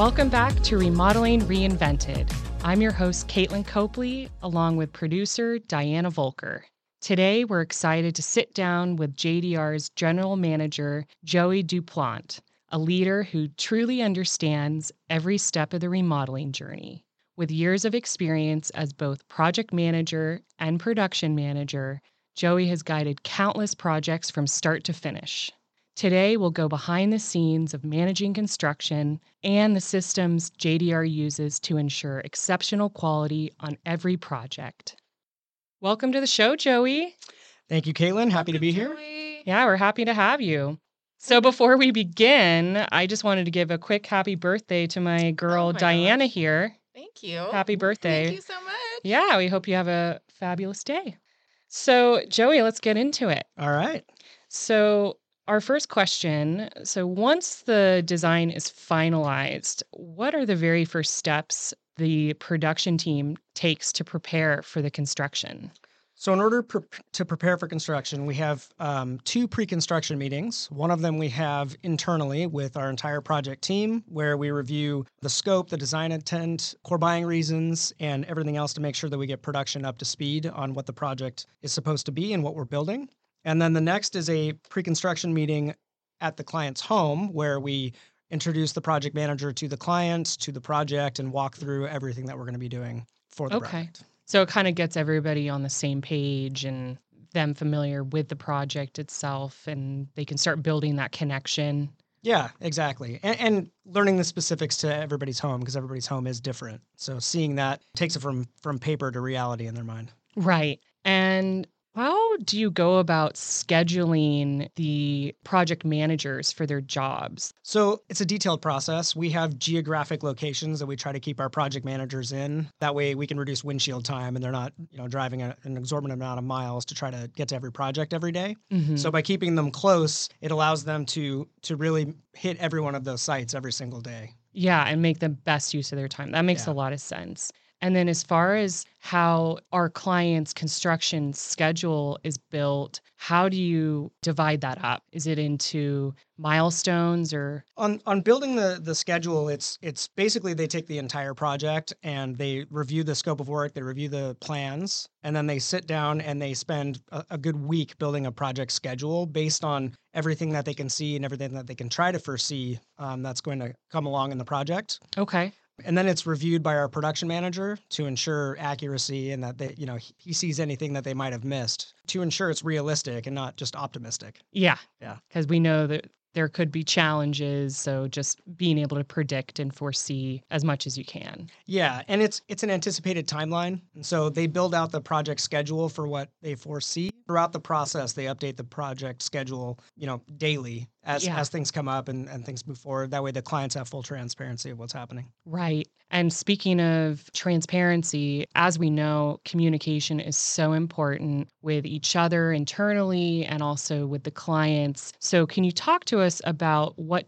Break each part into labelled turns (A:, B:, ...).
A: Welcome back to Remodeling Reinvented. I'm your host, Caitlin Copley, along with producer Diana Volker. Today, we're excited to sit down with JDR's General Manager, Joey Duplant, a leader who truly understands every step of the remodeling journey. With years of experience as both project manager and production manager, Joey has guided countless projects from start to finish. Today, we'll go behind the scenes of managing construction and the systems JDR uses to ensure exceptional quality on every project. Welcome to the show, Joey.
B: Thank you, Caitlin. Happy to be here.
A: Yeah, we're happy to have you. So before we begin, I just wanted to give a quick happy birthday to my girl, Diana here.
C: Thank you.
A: Happy birthday.
C: Thank you so much.
A: Yeah, we hope you have a fabulous day. So, Joey, let's get into it.
B: All right.
A: So, our first question, so once the design is finalized, what are the very first steps the production team takes to prepare for the construction?
B: So in order to prepare for construction, we have two pre-construction meetings. One of them we have internally with our entire project team, where we review the scope, the design intent, core buying reasons, and everything else to make sure that we get production up to speed on what the project is supposed to be and what we're building. And then the next is a pre-construction meeting at the client's home, where we introduce the project manager to the client, to the project, and walk through everything that we're going to be doing for the project.
A: So it kind of gets everybody on the same page and them familiar with the project itself, and they can start building that connection.
B: Yeah, exactly. And learning the specifics to everybody's home, because everybody's home is different. So seeing that takes it from paper to reality in their mind.
A: Right. And how do you go about scheduling the project managers for their jobs?
B: So it's a detailed process. We have geographic locations that we try to keep our project managers in. That way we can reduce windshield time and they're not, driving an exorbitant amount of miles to try to get to every project every day.
A: Mm-hmm.
B: So by keeping them close, it allows them to really hit every one of those sites every single day.
A: Yeah, and make the best use of their time. That makes a lot of sense. And then as far as how our client's construction schedule is built, how do you divide that up? Is it into milestones or?
B: On building the schedule, it's basically they take the entire project and they review the scope of work, they review the plans, and then they sit down and they spend a good week building a project schedule based on everything that they can see and everything that they can try to foresee that's going to come along in the project.
A: Okay.
B: And then it's reviewed by our production manager to ensure accuracy and that he sees anything that they might have missed to ensure it's realistic and not just optimistic.
A: Yeah.
B: Yeah.
A: Because we know that there could be challenges. So just being able to predict and foresee as much as you can.
B: Yeah. And it's an anticipated timeline. And so they build out the project schedule for what they foresee. Throughout the process, they update the project schedule, daily as things come up and things move forward. That way the clients have full transparency of what's happening.
A: Right. And speaking of transparency, as we know, communication is so important with each other internally and also with the clients. So can you talk to us about what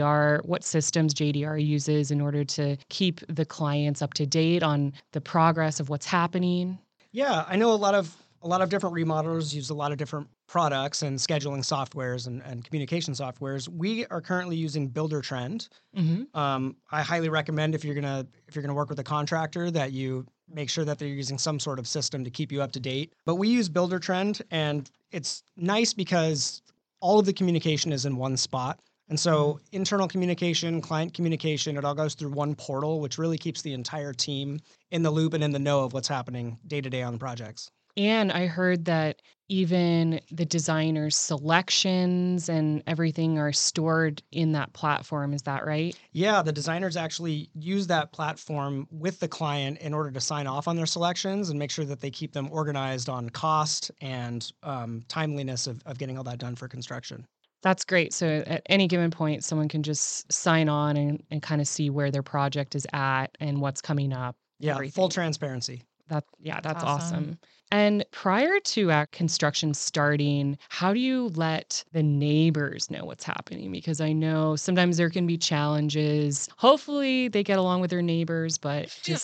A: systems JDR uses in order to keep the clients up to date on the progress of what's happening?
B: Yeah, I know a lot of different remodelers use a lot of different products and scheduling softwares and communication softwares. We are currently using Buildertrend.
A: Mm-hmm.
B: I highly recommend if you're gonna work with a contractor that you make sure that they're using some sort of system to keep you up to date. But we use Buildertrend, and it's nice because all of the communication is in one spot. And so internal communication, client communication, it all goes through one portal, which really keeps the entire team in the loop and in the know of what's happening day to day on the projects.
A: And I heard that even the designer's selections and everything are stored in that platform. Is that right?
B: Yeah, the designers actually use that platform with the client in order to sign off on their selections and make sure that they keep them organized on cost and timeliness of getting all that done for construction.
A: That's great. So at any given point, someone can just sign on and kind of see where their project is at and what's coming up.
B: Yeah,
A: everything.
B: full transparency.
A: That's awesome. And prior to construction starting, how do you let the neighbors know what's happening? Because I know sometimes there can be challenges. Hopefully they get along with their neighbors, but just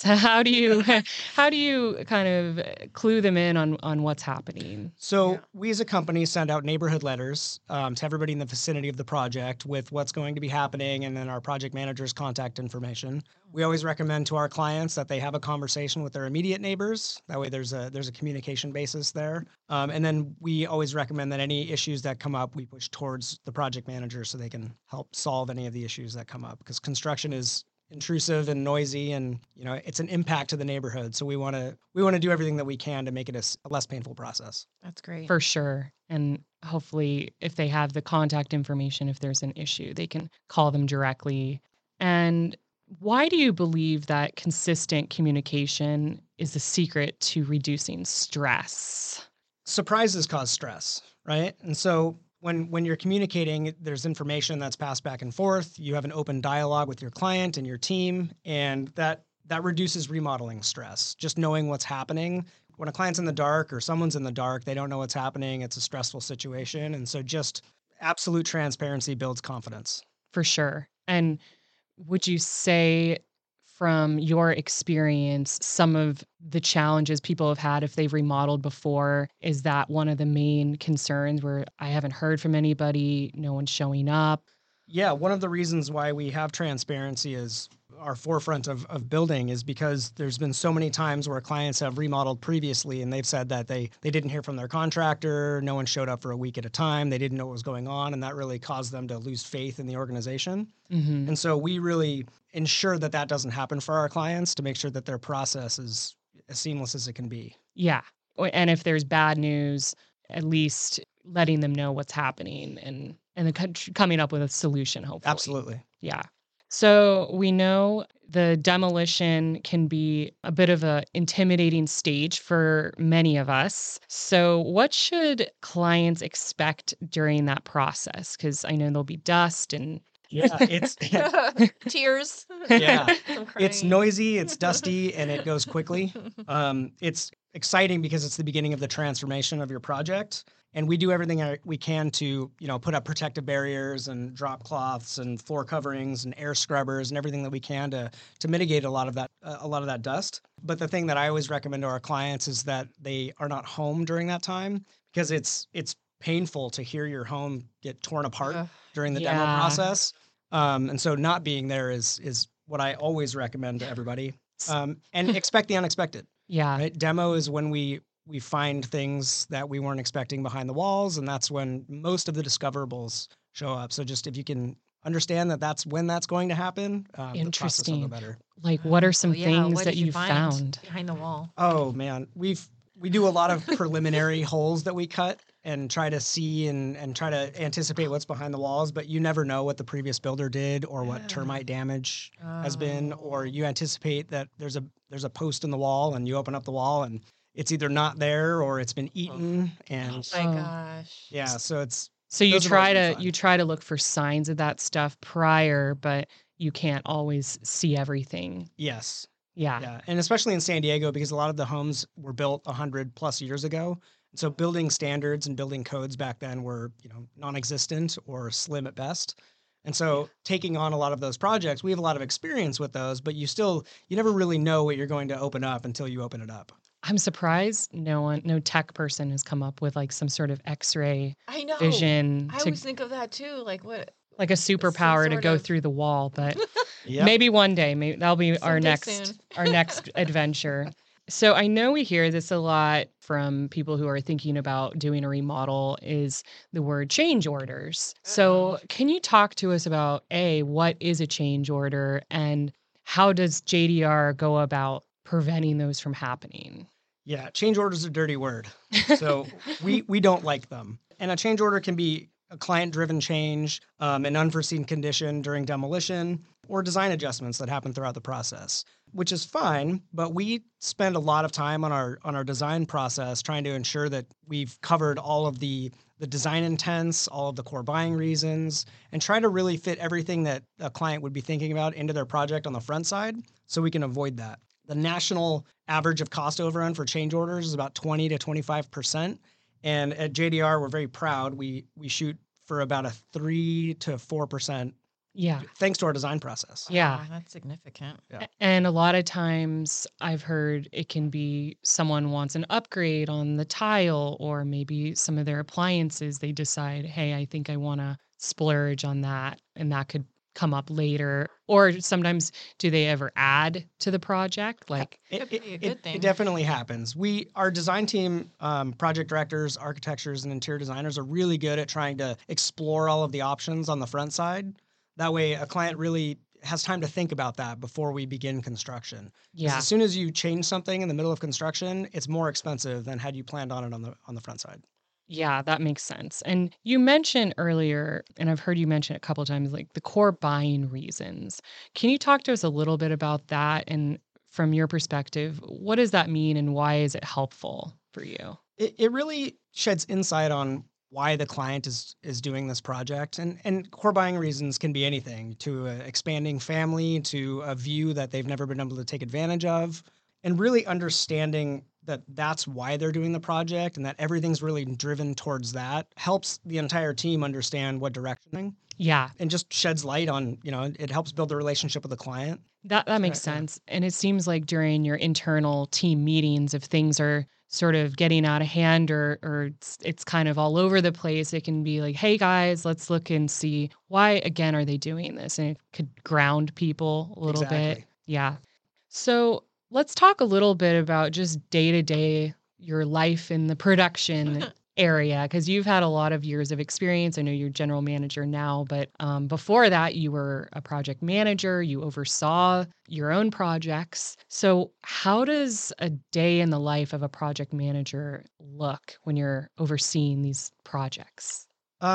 A: how do you kind of clue them in on what's happening?
B: So
C: Yeah.
B: we as a company send out neighborhood letters to everybody in the vicinity of the project with what's going to be happening and then our project manager's contact information. We always recommend to our clients that they have a conversation with their immediate neighbors. That way there's a communication basis there. And then we always recommend that any issues that come up, we push towards the project manager so they can help solve any of the issues that come up, because construction is intrusive and noisy, and it's an impact to the neighborhood. So we want to do everything that we can to make it a less painful process.
C: That's great.
A: For sure. And hopefully, if they have the contact information, if there's an issue, they can call them directly. And why do you believe that consistent communication is the secret to reducing stress?
B: Surprises cause stress, right? And so when you're communicating, there's information that's passed back and forth. You have an open dialogue with your client and your team, and that reduces remodeling stress. Just knowing what's happening. When a client's in the dark or someone's in the dark, they don't know what's happening. It's a stressful situation. And so just absolute transparency builds confidence.
A: For sure. And would you say, from your experience, some of the challenges people have had if they've remodeled before, is that one of the main concerns where I haven't heard from anybody, no one's showing up?
B: Yeah, one of the reasons why we have transparency is our forefront of building is because there's been so many times where clients have remodeled previously and they've said that they didn't hear from their contractor, no one showed up for a week at a time, they didn't know what was going on, and that really caused them to lose faith in the organization.
A: Mm-hmm.
B: And so we really ensure that that doesn't happen for our clients to make sure that their process is as seamless as it can be.
A: Yeah. And if there's bad news, at least letting them know what's happening and coming up with a solution, hopefully.
B: Absolutely.
A: Yeah. So we know the demolition can be a bit of a intimidating stage for many of us. So what should clients expect during that process? Because I know there'll be dust and
B: Yeah, it's
C: Tears.
B: Yeah.
C: Some
B: it's
C: crying.
B: noisy, it's dusty, and it goes quickly. It's exciting because it's the beginning of the transformation of your project. And we do everything we can to, put up protective barriers and drop cloths and floor coverings and air scrubbers and everything that we can to mitigate a lot of that dust. But the thing that I always recommend to our clients is that they are not home during that time, because it's painful to hear your home get torn apart
C: Ugh.
B: during the
A: Yeah.
B: demo process. And so not being there is what I always recommend to everybody. And expect the unexpected.
A: yeah.
B: Right? Demo is when we find things that we weren't expecting behind the walls, and that's when most of the discoverables show up. So just if you can understand that that's when that's going to happen, the process will
A: Interesting.
B: go better.
A: Like, what are some
C: Oh, yeah.
A: things
C: What
A: that
C: did you
A: you
C: find
A: found?
C: behind the wall?
B: Oh man, we do a lot of preliminary holes that we cut and try to see and try to anticipate what's behind the walls, but you never know what the previous builder did or what termite damage has been, or you anticipate that there's a post in the wall and you open up the wall and it's either not there or it's been eaten. And
C: My
A: Oh.
C: gosh.
B: yeah, so it's
A: So you
B: those have always
A: try
B: been
A: to
B: fun.
A: you try to look for signs of that stuff prior, but you can't always see everything.
B: yes.
A: Yeah.
B: Yeah, and especially in San Diego, because a lot of the homes were built 100 plus years ago. So building standards and building codes back then were, non-existent or slim at best. And so taking on a lot of those projects, we have a lot of experience with those, but you never really know what you're going to open up until you open it up.
A: I'm surprised no tech person has come up with like some sort of X-ray
C: I know.
A: vision
C: I
A: to
C: always think of that too. Like what?
A: like a superpower to
C: sort
A: go
C: of-
A: through the wall, but
B: Yeah.
A: maybe one day, maybe that'll be our
C: Someday
A: next
C: soon.
A: our next adventure. So I know we hear this a lot from people who are thinking about doing a remodel, is the word change orders. So can you talk to us about what is a change order and how does JDR go about preventing those from happening?
B: Yeah, change order is a dirty word. So we don't like them. And a change order can be a client-driven change, an unforeseen condition during demolition, or design adjustments that happen throughout the process, which is fine. But we spend a lot of time on our design process trying to ensure that we've covered all of the design intents, all of the core buying reasons, and try to really fit everything that a client would be thinking about into their project on the front side so we can avoid that. The national average of cost overrun for change orders is about 20 to 25%. And at JDR, we're very proud. We shoot for about a 3 to 4%
A: Yeah.
B: thanks to our design process.
A: Yeah.
C: Wow, that's significant.
B: Yeah.
A: And a lot of times I've heard it can be someone wants an upgrade on the tile or maybe some of their appliances. They decide, hey, I think I want to splurge on that. And that could come up later. Or sometimes do they ever add to the project? Like,
C: Could be a good thing.
B: It definitely happens. Our design team, project directors, architects, and interior designers are really good at trying to explore all of the options on the front side. That way, a client really has time to think about that before we begin construction. 'Cause
A: yeah.
B: as soon as you change something in the middle of construction, it's more expensive than had you planned on it on the front side.
A: Yeah, that makes sense. And you mentioned earlier, and I've heard you mention it a couple of times, like the core buying reasons. Can you talk to us a little bit about that? And from your perspective, what does that mean and why is it helpful for you?
B: It really sheds insight on why the client is doing this project. And core buying reasons can be anything, to an expanding family, to a view that they've never been able to take advantage of, and really understanding that that's why they're doing the project and that everything's really driven towards that helps the entire team understand what direction,
A: Yeah,
B: and just sheds light on, it helps build a relationship with the client.
A: that makes
B: Yeah.
A: sense. And it seems like during your internal team meetings, if things are sort of getting out of hand or it's kind of all over the place, it can be like, hey guys, let's look and see why again are they doing this? And it could ground people a little bit.
B: Exactly.
A: Yeah. So let's talk a little bit about just day to day, your life in the production area, because you've had a lot of years of experience. I know you're general manager now, but before that, you were a project manager. You oversaw your own projects. So, how does a day in the life of a project manager look when you're overseeing these projects?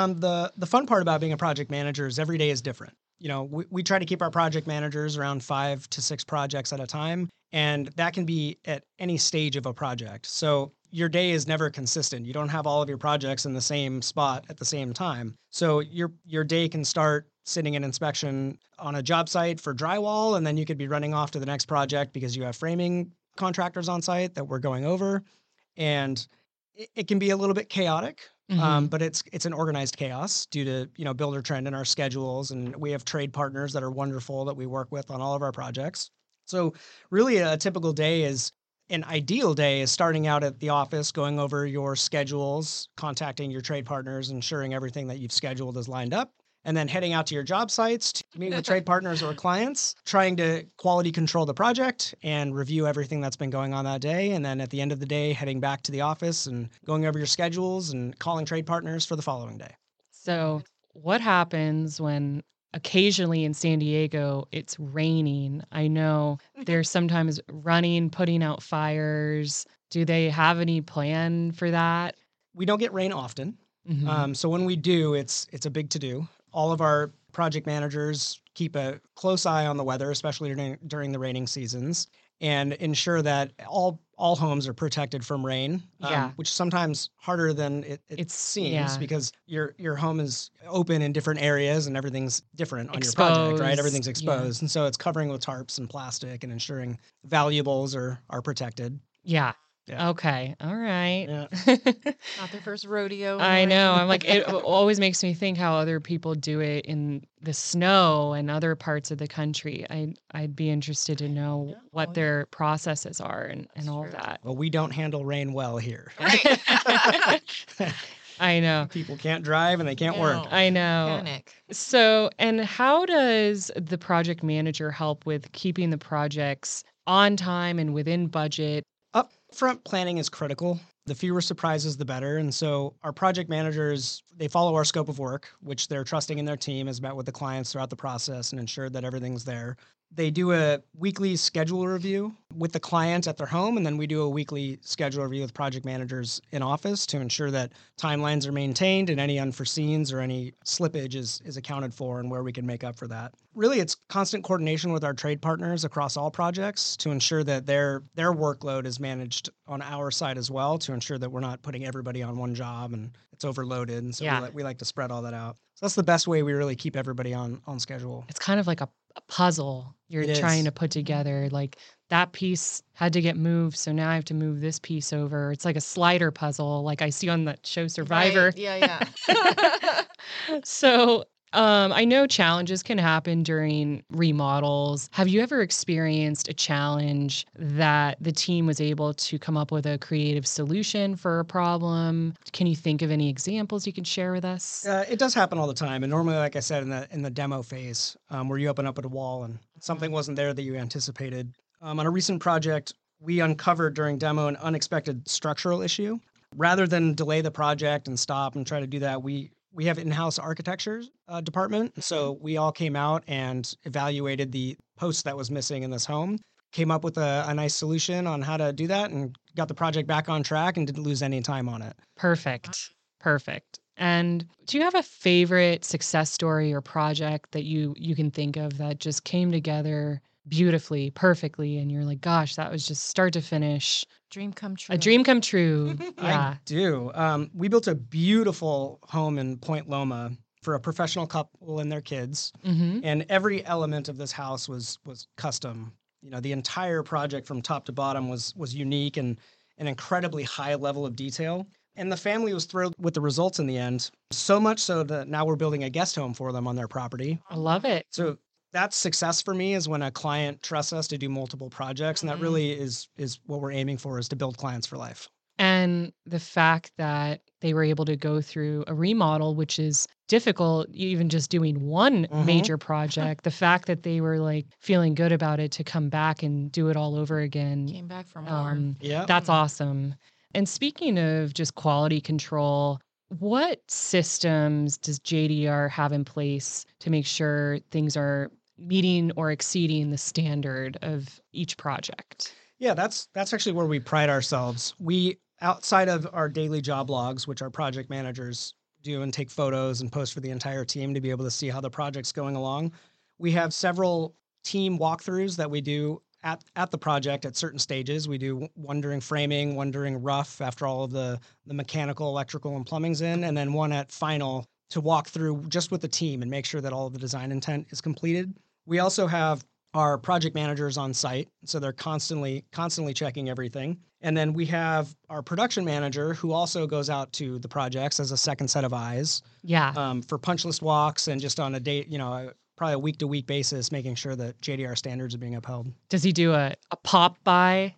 B: The fun part about being a project manager is every day is different. We try to keep our project managers around 5 to 6 projects at a time, and that can be at any stage of a project. So your day is never consistent. You don't have all of your projects in the same spot at the same time. So your day can start sitting in inspection on a job site for drywall, and then you could be running off to the next project because you have framing contractors on site that we're going over, and it can be a little bit chaotic.
A: Mhm.
B: But it's an organized chaos due to builder trend in our schedules, and we have trade partners that are wonderful that we work with on all of our projects. So really, a typical day is an ideal day is starting out at the office, going over your schedules, contacting your trade partners, ensuring everything that you've scheduled is lined up, and then heading out to your job sites to meet with trade partners or clients, trying to quality control the project and review everything that's been going on that day. And then at the end of the day, heading back to the office and going over your schedules and calling trade partners for the following day.
A: So, what happens when occasionally in San Diego it's raining? I know there's sometimes running, putting out fires. Do they have any plan for that?
B: We don't get rain often.
A: Mhm.
B: So when we do, it's a big to-do. All of our project managers keep a close eye on the weather, especially during the raining seasons, and ensure that all homes are protected from rain,
A: Yeah.
B: which is sometimes harder than it
A: It's
B: seems
A: yeah,
B: because your home is open in different areas and everything's different on your project, right? Everything's
A: exposed. Yeah.
B: exposed. And so it's covering with tarps and plastic and ensuring valuables are protected.
A: Yeah.
B: Yeah.
A: Okay. All right.
B: Yeah.
C: Not their first rodeo. in the
A: I know.
C: rain.
A: I'm like, it always makes me think how other people do it in the snow and other parts of the country. I'd be interested to know
C: Yeah,
A: what
C: oh, yeah.
A: their processes are and
C: That's
A: all
C: true.
A: that.
B: Well, we don't handle rain well here.
C: Right.
A: I know.
B: People can't drive and they can't work.
C: No.
A: I know.
C: Panic.
A: So, and how does the project manager help with keeping the projects on time and within budget?
B: Upfront planning is critical. The fewer surprises, the better. And so our project managers, they follow our scope of work, which they're trusting in their team, has met with the clients throughout the process and ensured that everything's there. They do a weekly schedule review with the client at their home, and then we do a weekly schedule review with project managers in office to ensure that timelines are maintained and any unforeseens or any slippage is accounted for and where we can make up for that. Really, it's constant coordination with our trade partners across all projects to ensure that their workload is managed on our side as well, to ensure that we're not putting everybody on one job and it's overloaded. And so
A: Yeah.
B: we like to spread all that out. So that's the best way we really keep everybody on schedule.
A: It's kind of like a puzzle you're
B: It
A: trying
B: is.
A: to put together. Like that piece had to get moved, so now I have to move this piece over. It's like a slider puzzle, like I see on that show Survivor.
C: Right. Yeah, yeah.
A: So I know challenges can happen during remodels. Have you ever experienced a challenge that the team was able to come up with a creative solution for a problem? Can you think of any examples you can share with us?
B: It does happen all the time, and normally, like I said, in the demo phase, where you open up at a wall and something wasn't there that you anticipated. On a recent project, we uncovered during demo an unexpected structural issue. Rather than delay the project and stop and try to do that, we have in-house architecture department. So we all came out and evaluated the post that was missing in this home, came up with a nice solution on how to do that, and got the project back on track and didn't lose any time on it.
A: Perfect. Perfect. And do you have a favorite success story or project that you can think of that just came together beautifully, perfectly, and you're like, gosh, that was just start to finish
C: Dream come true.
A: a dream come true? Yeah.
B: I do. We built a beautiful home in Point Loma for a professional couple and their kids,
A: Mm-hmm.
B: and every element of this house was custom. You know, the entire project from top to bottom was unique and an incredibly high level of detail. And the family was thrilled with the results in the end, so much so that now we're building a guest home for them on their property.
A: I love it.
B: So that's success for me, is when a client trusts us to do multiple projects. And that really is what we're aiming for, is to build clients for life.
A: And the fact that they were able to go through a remodel, which is difficult, even just doing one major project, the fact that they were like feeling good about it to come back and do it all over again,
C: Came back from more.
B: Yeah.
A: that's awesome. And speaking of just quality control, what systems does JDR have in place to make sure things are meeting or exceeding the standard of each project?
B: Yeah, that's actually where we pride ourselves. We, outside of our daily job logs, which our project managers do and take photos and post for the entire team to be able to see how the project's going along, we have several team walkthroughs that we do at the project at certain stages. We do one during framing, one during rough after all of the mechanical, electrical, and plumbing's in, and then one at final to walk through just with the team and make sure that all of the design intent is completed. We also have our project managers on site, so they're constantly checking everything. And then we have our production manager, who also goes out to the projects as a second set of eyes,
A: Yeah.
B: for punch list walks and just on a day, probably a week-to-week basis, making sure that JDR standards are being upheld.
A: Does he do a pop by?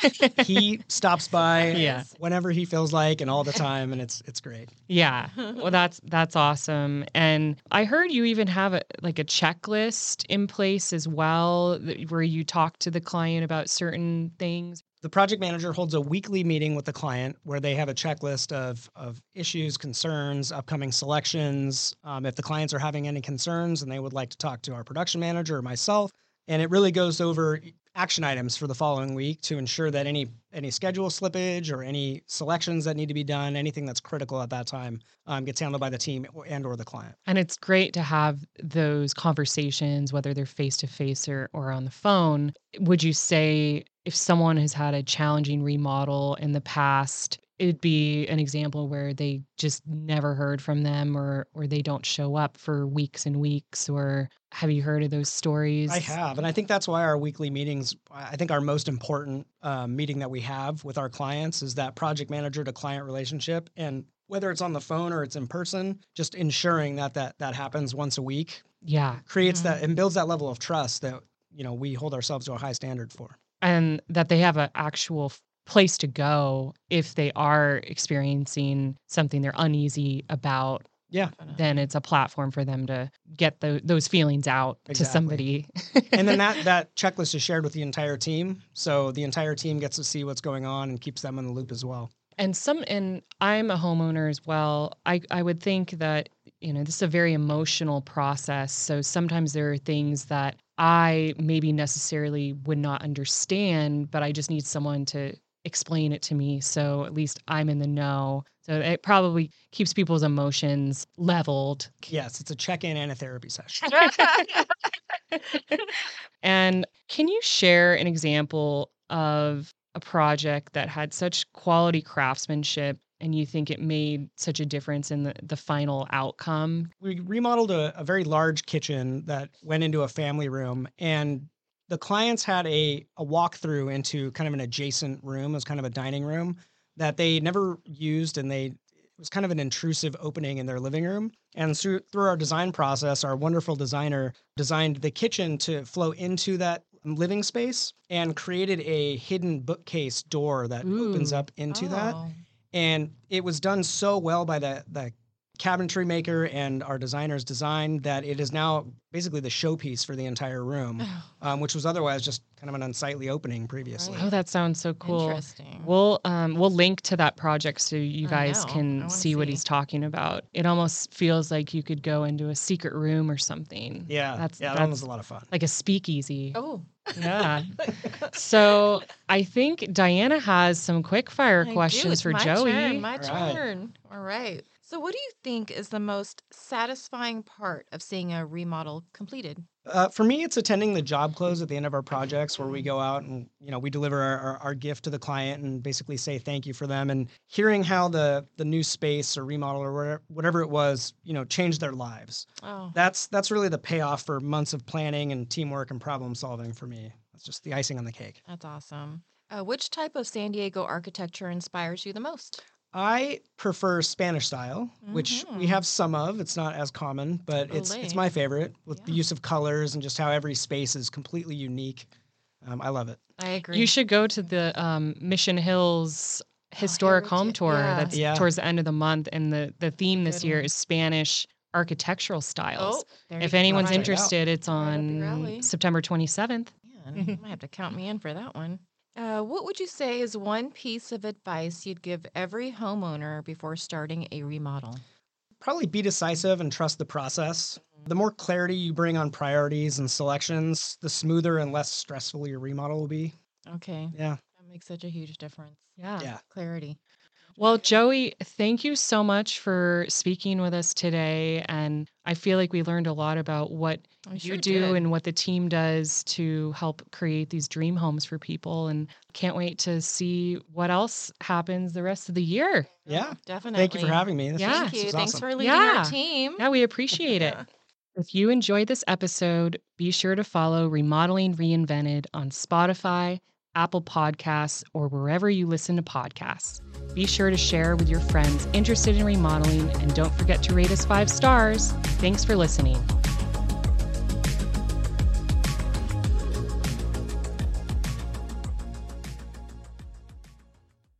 B: He stops by
A: Yeah.
B: whenever he feels like and all the time, and it's great.
A: Yeah. Well, that's awesome. And I heard you even have a checklist in place as well, where you talk to the client about certain things.
B: The project manager holds a weekly meeting with the client where they have a checklist of issues, concerns, upcoming selections. If the clients are having any concerns and they would like to talk to our production manager or myself, and it really goes over action items for the following week to ensure that any schedule slippage or any selections that need to be done, anything that's critical at that time, gets handled by the team or the client.
A: And it's great to have those conversations, whether they're face to face or on the phone. Would you say if someone has had a challenging remodel in the past, it'd be an example where they just never heard from them or they don't show up for weeks and weeks? Or have you heard of those stories?
B: I have. And I think that's why our weekly meetings, I think our most important meeting that we have with our clients is that project manager to client relationship. And whether it's on the phone or it's in person, just ensuring that happens once a week
A: Yeah.
B: creates that and builds that level of trust that, we hold ourselves to a high standard for.
A: And that they have an actual place to go if they are experiencing something they're uneasy about.
B: Yeah.
A: Then it's a platform for them to get those feelings out to
B: Exactly.
A: somebody.
B: And then that checklist is shared with the entire team. So the entire team gets to see what's going on and keeps them in the loop as well.
A: And I'm a homeowner as well. I would think that, this is a very emotional process. So sometimes there are things that I maybe necessarily would not understand, but I just need someone to explain it to me. So at least I'm in the know. So it probably keeps people's emotions leveled.
B: Yes, it's a check-in and a therapy session.
A: And can you share an example of a project that had such quality craftsmanship and you think it made such a difference in the final outcome?
B: We remodeled a very large kitchen that went into a family room, and the clients had a walkthrough into kind of an adjacent room. It was kind of a dining room that they never used, and it was kind of an intrusive opening in their living room. And through our design process, our wonderful designer designed the kitchen to flow into that living space and created a hidden bookcase door that opens up into that. And it was done so well by the cabinetry maker and our designer's design that it is now basically the showpiece for the entire room, which was otherwise just kind of an unsightly opening previously.
A: Oh, that sounds so cool.
C: Interesting.
A: We'll link to that project so you guys
C: I
A: can
C: wanna
A: see what
C: see.
A: he's talking about. It almost feels like you could go into a secret room or something.
B: Yeah,
A: That's
B: that one was a lot of fun.
A: like a speakeasy.
C: Oh.
A: Yeah. So I think Diana has some quick fire
C: I do.
A: questions
C: It's
A: for
C: my
A: Joey.
C: Turn, my
B: All right.
C: turn. All right. So what do you think is the most satisfying part of seeing a remodel completed?
B: For me, it's attending the job close at the end of our projects where we go out and, we deliver our gift to the client and basically say thank you for them, and hearing how the new space or remodel or whatever it was, changed their lives.
C: Oh,
B: That's really the payoff for months of planning and teamwork and problem solving for me. That's just the icing on the cake.
C: that's awesome. Which type of San Diego architecture inspires you the most?
B: I prefer Spanish style, which we have some of. It's not as common, but it's
C: Olé.
B: my favorite with the
C: Yeah.
B: use of colors and just how every space is completely unique. I love it.
C: I agree.
A: You should go to the Mission Hills historic home
C: Heritage,
A: tour
C: yeah.
A: that's
B: Yeah.
A: towards the end of the month. And the theme this
C: Good
A: year
C: one.
A: is Spanish architectural styles.
C: Oh, there
A: If
C: you go.
A: anyone's
B: check it out.
A: interested, it's
C: Right up your
A: on
C: alley.
A: September 27th.
C: Man, you might have to count me in for that one. What would you say is one piece of advice you'd give every homeowner before starting a remodel?
B: Probably be decisive and trust the process. The more clarity you bring on priorities and selections, the smoother and less stressful your remodel will be.
C: Okay,
B: Yeah.
C: that makes such a huge difference.
B: Yeah.
C: Clarity.
A: Well, Joey, thank you so much for speaking with us today. And I feel like we learned a lot about what
C: We
A: you
C: sure
A: do
C: did.
A: and what the team does to help create these dream homes for people. And can't wait to see what else happens the rest of the year.
B: Yeah.
C: Definitely.
B: Thank you for having me. This
A: Yeah.
B: was-
C: Thank
B: this
C: you.
B: was
C: Thanks
B: awesome.
C: for leading
A: Yeah.
C: our team.
A: Yeah, we appreciate it.
C: Yeah.
A: If you enjoyed this episode, be sure to follow Remodeling Reinvented on Spotify, Apple Podcasts, or wherever you listen to podcasts. Be sure to share with your friends interested in remodeling, and don't forget to rate us 5 stars. Thanks for listening.